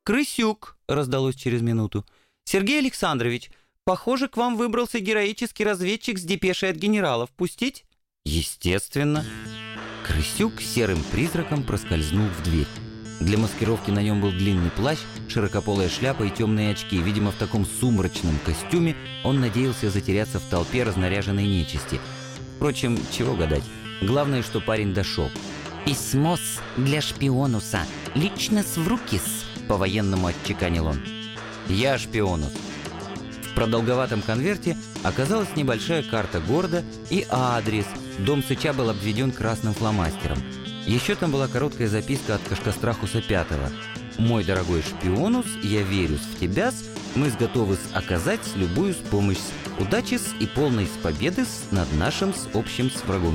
«Крысюк!» — раздалось через минуту. «Сергей Александрович, похоже, к вам выбрался героический разведчик с депешей от генералов. Пустить?» «Естественно». Крысюк серым призраком проскользнул в дверь. Для маскировки на нем был длинный плащ, широкополая шляпа и темные очки. Видимо, в таком сумрачном костюме он надеялся затеряться в толпе разнаряженной нечисти. Впрочем, чего гадать. Главное, что парень дошел. «Письмо-с для шпионуса. Лично-с в руки-с», — по-военному отчеканил он. «Я шпионус». В продолговатом конверте оказалась небольшая карта города и адрес. Дом Сыча был обведен красным фломастером. Еще там была короткая записка от Кашкастрахуса Пятого. «Мой дорогой шпионус, я верю в тебя, мы готовы оказать любую помощь. Удачи и полной победы над нашим общим врагом».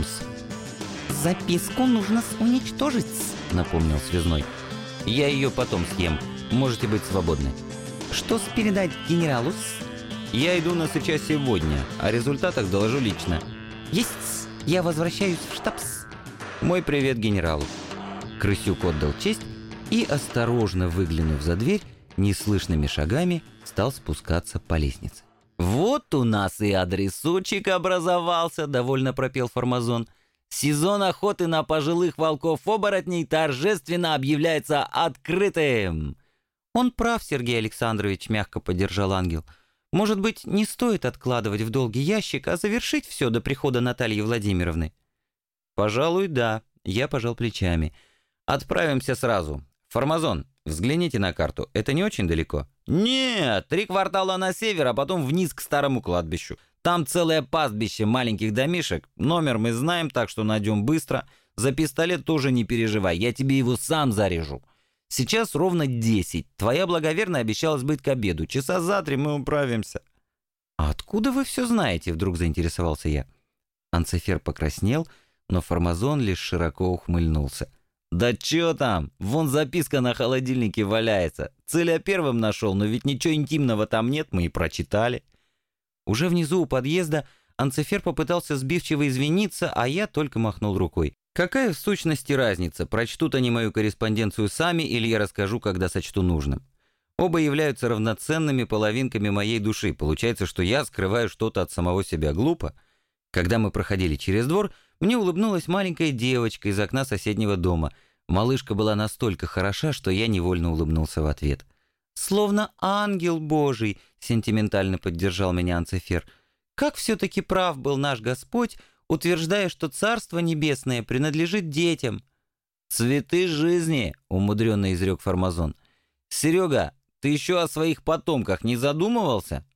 «Записку нужно уничтожить», — напомнил связной. «Я ее потом съем. Можете быть свободны». «Что передать генералу?» «Я иду на Сыча сегодня. О результатах доложу лично». «Есть! Я возвращаюсь в штабс». «Мой привет генералу». Крысюк отдал честь и, осторожно выглянув за дверь, неслышными шагами стал спускаться по лестнице. «Вот у нас и адресочек образовался», — довольно пропел Формазон. «Сезон охоты на пожилых волков-оборотней торжественно объявляется открытым». «Он прав, Сергей Александрович», — мягко поддержал ангел. «Может быть, не стоит откладывать в долгий ящик, а завершить все до прихода Натальи Владимировны?» «Пожалуй, да», — я пожал плечами. «Отправимся сразу. Формазон, взгляните на карту. Это не очень далеко?» «Нет, 3 квартала на север, а потом вниз к старому кладбищу. Там целое пастбище маленьких домишек. Номер мы знаем, так что найдем быстро. За пистолет тоже не переживай, я тебе его сам заряжу. Сейчас ровно 10. Твоя благоверная обещалась быть к обеду. Часа за 3 мы управимся». «А откуда вы все знаете?» — вдруг заинтересовался я. Анцифер покраснел, но Формазон лишь широко ухмыльнулся. «Да чё там? Вон записка на холодильнике валяется. Целя первым нашел, но ведь ничего интимного там нет, мы и прочитали». Уже внизу у подъезда Анцифер попытался сбивчиво извиниться, а я только махнул рукой. Какая в сущности разница, прочтут они мою корреспонденцию сами или я расскажу, когда сочту нужным. Оба являются равноценными половинками моей души. Получается, что я скрываю что-то от самого себя. Глупо. Когда мы проходили через двор, мне улыбнулась маленькая девочка из окна соседнего дома. Малышка была настолько хороша, что я невольно улыбнулся в ответ. «Словно ангел Божий», — сентиментально поддержал меня Анцифер. «Как все-таки прав был наш Господь, утверждая, что Царство Небесное принадлежит детям». «Цветы жизни», — умудренно изрек Формазон. «Серега, ты еще о своих потомках не задумывался?»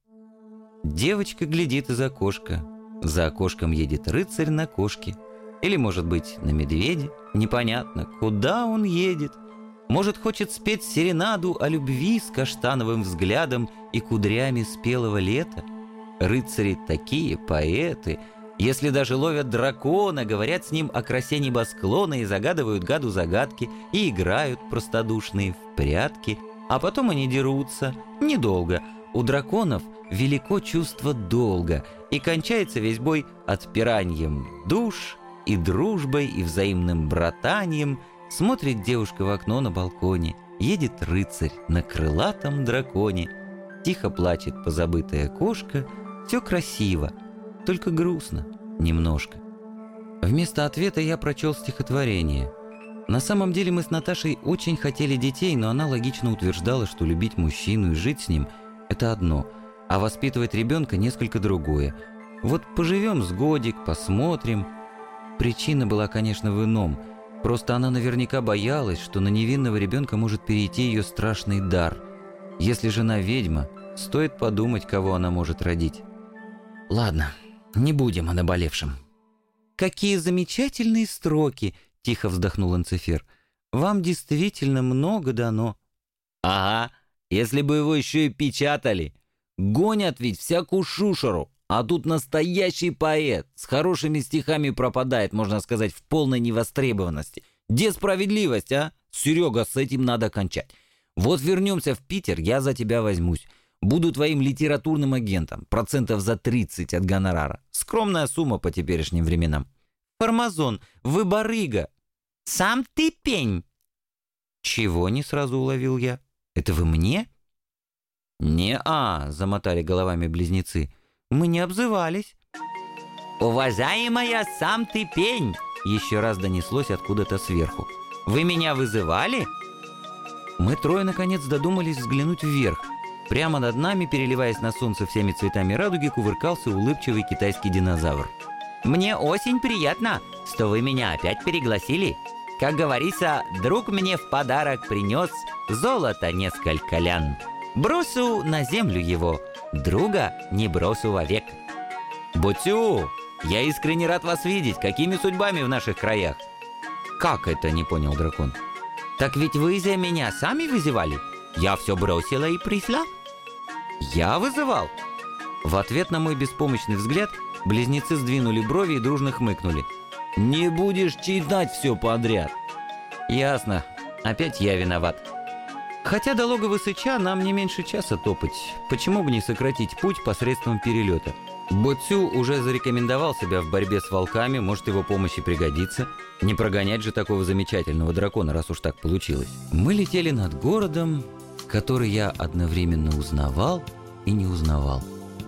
Девочка глядит из окошка. За окошком едет рыцарь на кошке. Или, может быть, на медведе. Непонятно, куда он едет. Может, хочет спеть серенаду о любви с каштановым взглядом и кудрями спелого лета? Рыцари такие поэты. Если даже ловят дракона, говорят с ним о красе небосклона и загадывают гаду загадки, и играют простодушные в прятки, а потом они дерутся. Недолго. У драконов велико чувство долга, и кончается весь бой отпиранием душ и дружбой, и взаимным братанием. Смотрит девушка в окно на балконе, едет рыцарь на крылатом драконе. Тихо плачет позабытая кошка, все красиво, только грустно немножко. Вместо ответа я прочел стихотворение. На самом деле мы с Наташей очень хотели детей, но она логично утверждала, что любить мужчину и жить с ним – это одно, а воспитывать ребенка – несколько другое. Вот поживем с годик, посмотрим. Причина была, конечно, в ином. Просто она наверняка боялась, что на невинного ребенка может перейти ее страшный дар. Если жена ведьма, стоит подумать, кого она может родить. Ладно, не будем о наболевшем. «Какие замечательные строки!» — тихо вздохнул Анцифер. «Вам действительно много дано». «Ага, если бы его еще и печатали. Гонят ведь всякую шушеру. А тут настоящий поэт, с хорошими стихами пропадает, можно сказать, в полной невостребованности. Где справедливость, а? Серега, с этим надо кончать. Вот вернемся в Питер, я за тебя возьмусь. Буду твоим литературным агентом, процентов за 30 от гонорара. Скромная сумма по теперешним временам». «Формазон, вы барыга». «Сам ты пень». «Чего?» — не сразу уловил я. Это вы мне? «Не-а», — замотали головами близнецы. «Мы не обзывались». «Уважаемая, сам ты пень!» — еще раз донеслось откуда-то сверху. «Вы меня вызывали?» Мы трое, наконец, додумались взглянуть вверх. Прямо над нами, переливаясь на солнце всеми цветами радуги, кувыркался улыбчивый китайский динозавр. «Мне очень приятно, что вы меня опять пригласили. Как говорится, друг мне в подарок принес золото несколько лян. Бросу на землю его, друга не бросу вовек». «Бутю, я искренне рад вас видеть. Какими судьбами в наших краях?» «Как это?» — не понял дракон. «Так ведь вы за меня сами вызывали? Я все бросила и пришла». «Я вызывал?» В ответ на мой беспомощный взгляд близнецы сдвинули брови и дружно хмыкнули. «Не будешь читать все подряд». «Ясно. Опять я виноват. Хотя до логова Сыча нам не меньше часа топать. Почему бы не сократить путь посредством перелета? Боцю уже зарекомендовал себя в борьбе с волками, может, его помощь и пригодится. Не прогонять же такого замечательного дракона, раз уж так получилось. Мы летели над городом, который я одновременно узнавал и не узнавал.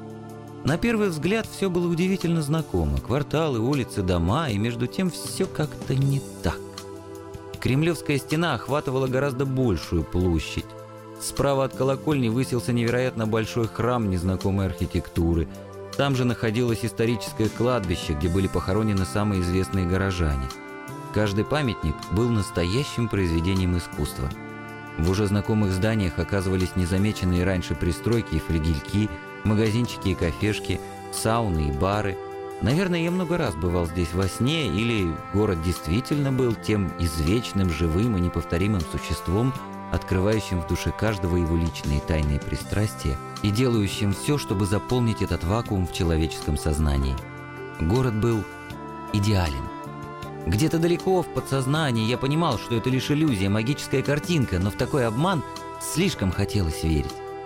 На первый взгляд все было удивительно знакомо. Кварталы, улицы, дома, и между тем все как-то не так. Кремлевская стена охватывала гораздо большую площадь. Справа от колокольни высился невероятно большой храм незнакомой архитектуры. Там же находилось историческое кладбище, где были похоронены самые известные горожане. Каждый памятник был настоящим произведением искусства. В уже знакомых зданиях оказывались незамеченные раньше пристройки и флигельки, магазинчики и кафешки, сауны и бары. Наверное, я много раз бывал здесь во сне, или город действительно был тем извечным, живым и неповторимым существом, открывающим в душе каждого его личные тайные пристрастия и делающим все, чтобы заполнить этот вакуум в человеческом сознании. Город был идеален. Где-то далеко в подсознании я понимал, что это лишь иллюзия, магическая картинка, но в такой обман слишком хотелось верить.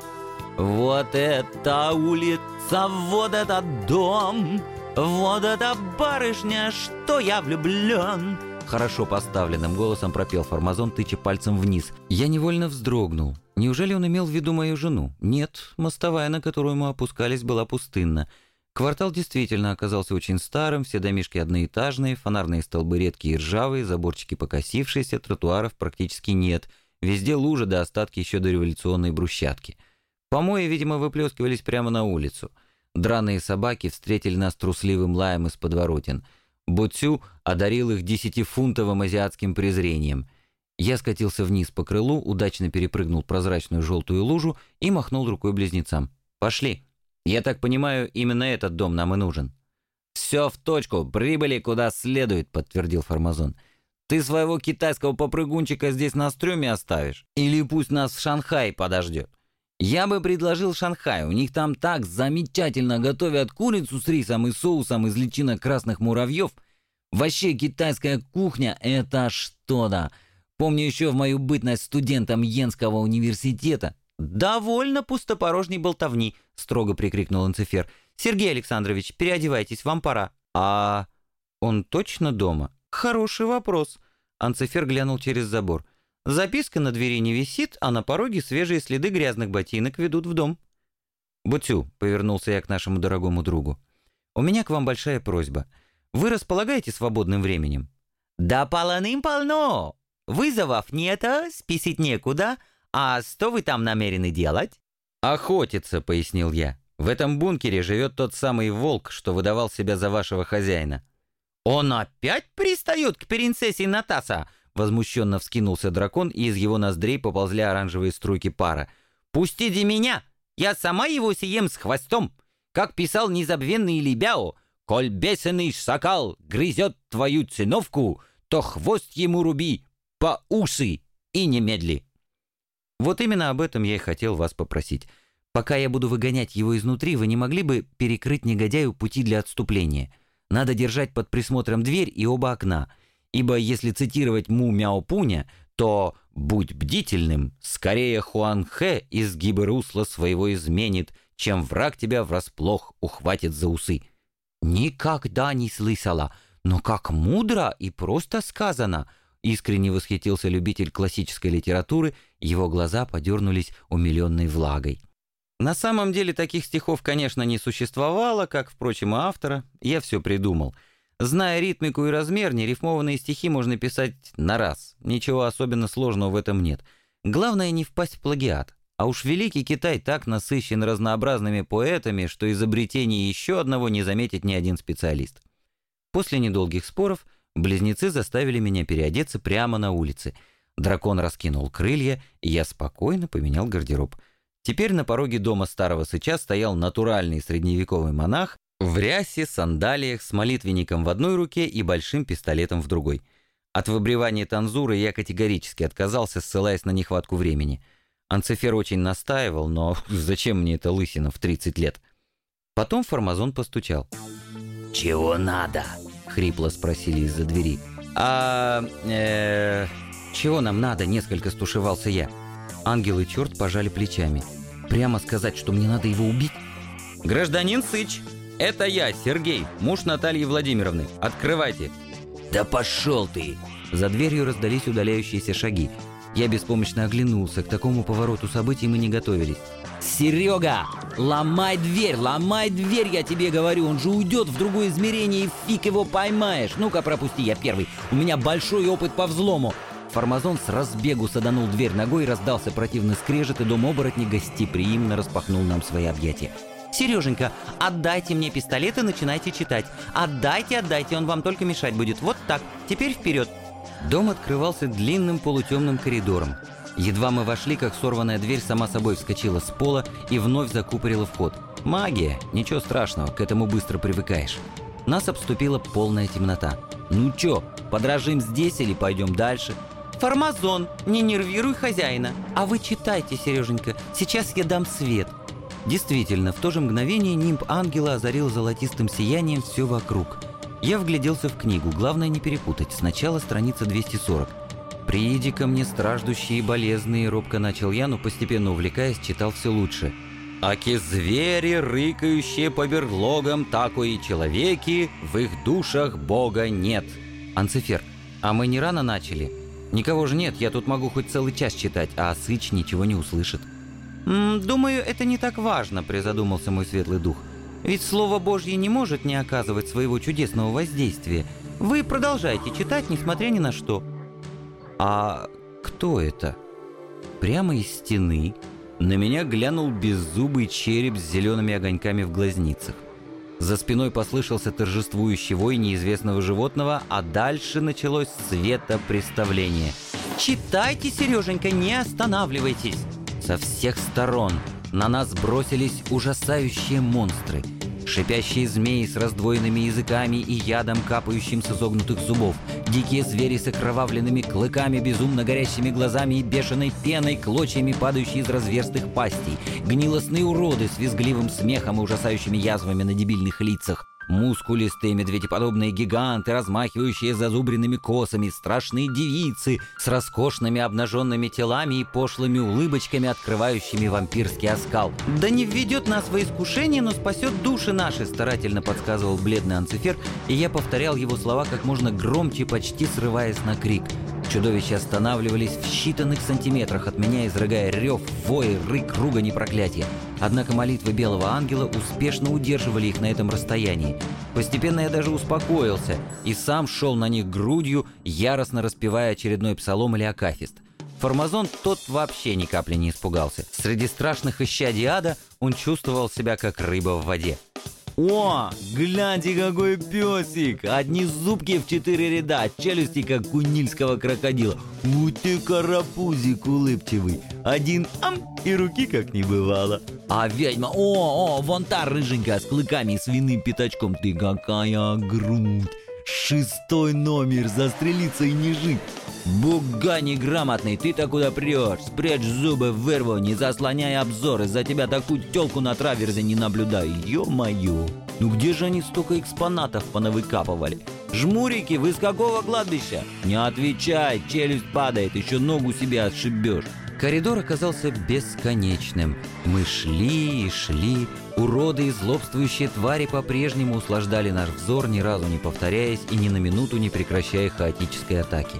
«Вот эта улица, вот этот дом, вот эта барышня, что я влюблен!» Хорошо поставленным голосом пропел Формазон, тыча пальцем вниз. Я невольно вздрогнул. Неужели он имел в виду мою жену? Нет, мостовая, на которую мы опускались, была пустынна. Квартал действительно оказался очень старым, все домишки одноэтажные, фонарные столбы редкие и ржавые, заборчики покосившиеся, тротуаров практически нет. Везде лужи до остатки еще дореволюционной брусчатки. Помои, видимо, выплескивались прямо на улицу. Драные собаки встретили нас трусливым лаем из подворотен. Боцю одарил их 10-фунтовым азиатским презрением. Я скатился вниз по крылу, удачно перепрыгнул прозрачную желтую лужу и махнул рукой близнецам. «Пошли. Я так понимаю, именно этот дом нам и нужен». «Все в точку. Прибыли куда следует», — подтвердил Формазон. «Ты своего китайского попрыгунчика здесь на стреме оставишь? Или пусть нас в Шанхае подождет?» «Я бы предложил Шанхай. У них там так замечательно готовят курицу с рисом и соусом из личинок красных муравьев. Вообще китайская кухня — это что-то. Помню еще в мою бытность студентом Йенского университета». «Довольно пустопорожней болтовни», — строго прикрикнул Энцифер. «Сергей Александрович, переодевайтесь, вам пора». «А он точно дома?» «Хороший вопрос». Анцифер глянул через забор. «Записка на двери не висит, а на пороге свежие следы грязных ботинок ведут в дом». «Бутю», — повернулся я к нашему дорогому другу, — «у меня к вам большая просьба. Вы располагаете свободным временем?» «Да полным-полно. Вызовов нет, списать некуда. А что вы там намерены делать?» «Охотиться», — пояснил я. «В этом бункере живет тот самый волк, что выдавал себя за вашего хозяина». «Он опять пристает к принцессе Натаса?» Возмущенно вскинулся дракон, и из его ноздрей поползли оранжевые струйки пара. «Пустите меня! Я сама его съем с хвостом! Как писал незабвенный Либяо, коль бешеный шакал грызет твою циновку, то хвост ему руби по уши и немедли». Вот именно об этом я и хотел вас попросить. Пока я буду выгонять его изнутри, вы не могли бы перекрыть негодяю пути для отступления? Надо держать под присмотром дверь и оба окна. Ибо, если цитировать Му Мяо Пуня, то «будь бдительным, скорее Хуанхэ изгибы русла своего изменит, чем враг тебя врасплох ухватит за усы». «Никогда не слышала, но как мудро и просто сказано. искренне восхитился любитель классической литературы, его глаза подернулись умиленной влагой. На самом деле таких стихов, конечно, не существовало, как, впрочем, и автора. Я все придумал. Зная ритмику и размер, нерифмованные стихи можно писать на раз. Ничего особенно сложного в этом нет. Главное не впасть в плагиат. А уж великий Китай так насыщен разнообразными поэтами, что изобретение еще одного не заметит ни один специалист. После недолгих споров близнецы заставили меня переодеться прямо на улице. Дракон раскинул крылья, и я спокойно поменял гардероб. Теперь на пороге дома старого сыча стоял натуральный средневековый монах в рясе, сандалиях, с молитвенником в одной руке и большим пистолетом в другой. От выбривания танзуры я категорически отказался, ссылаясь на нехватку времени. Анцифер очень настаивал, но зачем мне эта лысина в 30 лет? Потом Формазон постучал. «Чего надо?» — хрипло спросили из-за двери. Чего нам надо?» — несколько стушевался я. Ангел и черт пожали плечами. Прямо сказать, что мне надо его убить? «Гражданин Сыч, это я, Сергей, муж Натальи Владимировны. Открывайте». «Да пошел ты!» За дверью раздались удаляющиеся шаги. Я беспомощно оглянулся. К такому повороту событий мы не готовились. «Серега, ломай дверь, я тебе говорю, он же уйдет в другое измерение и фиг его поймаешь. Ну-ка пропусти, я первый, у меня большой опыт по взлому». Формазон с разбегу саданул дверь ногой, раздался противный скрежет, и дом оборотни гостеприимно распахнул нам свои объятия. «Сереженька, отдайте мне пистолет и начинайте читать. Отдайте, он вам только мешать будет. Вот так, теперь вперед». Дом открывался длинным полутемным коридором. Едва мы вошли, как сорванная дверь сама собой вскочила с пола и вновь закупорила вход. Магия, ничего страшного, к этому быстро привыкаешь. Нас обступила полная темнота. «Ну чё, подражим здесь или пойдем дальше?» «Формазон, не нервируй хозяина. А вы читайте, Сереженька, сейчас я дам свет». Действительно, в то же мгновение нимб ангела озарил золотистым сиянием все вокруг. Я вгляделся в книгу, главное не перепутать. Сначала страница 240. «Прииди ко мне, страждущие и болезные», — робко начал я, но постепенно увлекаясь, читал все лучше. «Аки звери, рыкающие по берлогам, тако и человеки, в их душах Бога нет». «Анцифер, а мы не рано начали? Никого же нет, я тут могу хоть целый час читать, а Сыч ничего не услышит». «Думаю, это не так важно», — призадумался мой светлый дух. «Ведь Слово Божье не может не оказывать своего чудесного воздействия. Вы продолжайте читать, несмотря ни на что». «А кто это?» Прямо из стены на меня глянул беззубый череп с зелеными огоньками в глазницах. За спиной послышался торжествующий вой неизвестного животного, а дальше началось светопреставление. «Читайте, Сереженька, не останавливайтесь!» Со всех сторон на нас бросились ужасающие монстры. Шипящие змеи с раздвоенными языками и ядом, капающим с изогнутых зубов. Дикие звери с окровавленными клыками, безумно горящими глазами и бешеной пеной, клочьями, падающие из разверстых пастей. Гнилостные уроды с визгливым смехом и ужасающими язвами на дебильных лицах. Мускулистые медведеподобные гиганты, размахивающие зазубренными косами, страшные девицы с роскошными обнаженными телами и пошлыми улыбочками, открывающими вампирский оскал. «Да не введет нас во искушение, но спасет души наши», старательно подсказывал бледный Анцифер, и я повторял его слова как можно громче, почти срываясь на крик. Чудовища останавливались в считанных сантиметрах от меня, изрыгая рев, вой, рык, ругань и проклятие. Однако молитвы белого ангела успешно удерживали их на этом расстоянии. Постепенно я даже успокоился и сам шел на них грудью, яростно распевая очередной псалом или акафист. Формазон тот вообще ни капли не испугался. Среди страшных исчадий ада он чувствовал себя как рыба в воде. «О, гляньте, какой песик! Одни зубки в 4 ряда, челюсти, как у нильского крокодила. Вот ты карапузик улыбчивый! Один и руки как не бывало. А ведьма, вон та рыженькая с клыками и свиным пятачком. Ты какая грудь! 6-й номер, застрелиться и не жить! Буга неграмотный, ты-то куда прешь? Спрячь зубы в вырву, не заслоняй обзор, из-за тебя такую тёлку на траверзе не наблюдаю, ё-моё! Ну где же они столько экспонатов понавыкапывали? Жмурики, вы с какого кладбища? Не отвечай, челюсть падает, еще ногу себе отшибешь. Коридор оказался бесконечным. Мы шли и шли. Уроды и злобствующие твари по-прежнему услаждали наш взор, ни разу не повторяясь и ни на минуту не прекращая хаотической атаки.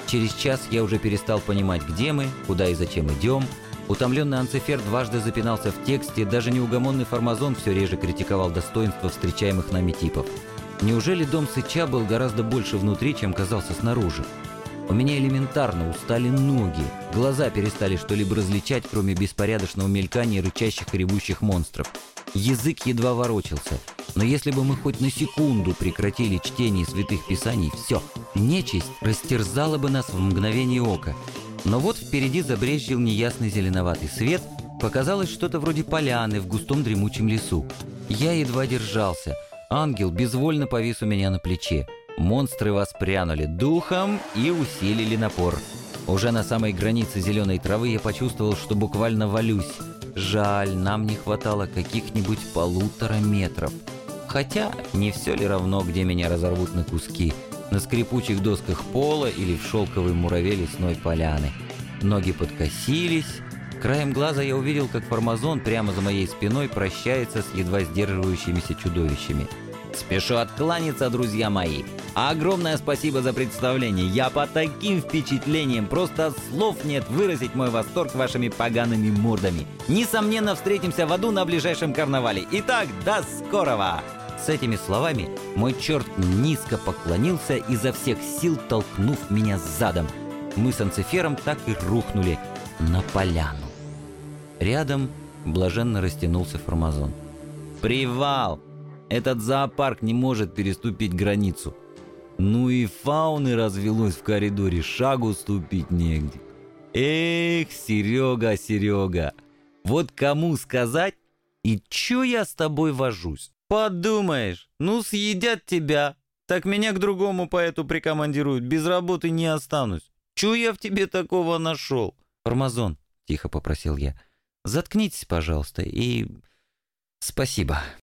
Через час я уже перестал понимать, где мы, куда и зачем идем. Утомленный Анцифер дважды запинался в тексте, даже неугомонный Формазон все реже критиковал достоинства встречаемых нами типов. Неужели дом Сыча был гораздо больше внутри, чем казался снаружи? У меня элементарно устали ноги, глаза перестали что-либо различать, кроме беспорядочного мелькания рычащих и ревущих монстров. Язык едва ворочался, но если бы мы хоть на секунду прекратили чтение святых писаний, все, нечисть растерзала бы нас в мгновение ока. Но вот впереди забрезжил неясный зеленоватый свет, показалось что-то вроде поляны в густом дремучем лесу. Я едва держался, ангел безвольно повис у меня на плече. Монстры воспрянули духом и усилили напор. Уже на самой границе зеленой травы я почувствовал, что буквально валюсь. Жаль, нам не хватало каких-нибудь 1,5 метров. Хотя, не все ли равно, где меня разорвут на куски? На скрипучих досках пола или в шелковой мураве лесной поляны. Ноги подкосились. Краем глаза я увидел, как Формазон прямо за моей спиной прощается с едва сдерживающимися чудовищами. Спешу откланяться, друзья мои. Огромное спасибо за представление. Я под таким впечатлением, просто слов нет выразить мой восторг вашими погаными мордами. Несомненно, встретимся в аду на ближайшем карнавале. Итак, до скорого! С этими словами мой черт низко поклонился, изо всех сил толкнув меня задом. Мы с Анцифером так и рухнули на поляну. Рядом блаженно растянулся Формазон. Привал! Этот зоопарк не может переступить границу. Ну и фауны развелось в коридоре, шагу ступить негде. Эх, Серега, Серега, вот кому сказать, и чё я с тобой вожусь? Подумаешь, ну съедят тебя, так меня к другому поэту прикомандируют, без работы не останусь. Чё я в тебе такого нашел? Формазон, тихо попросил я, заткнитесь, пожалуйста, и спасибо.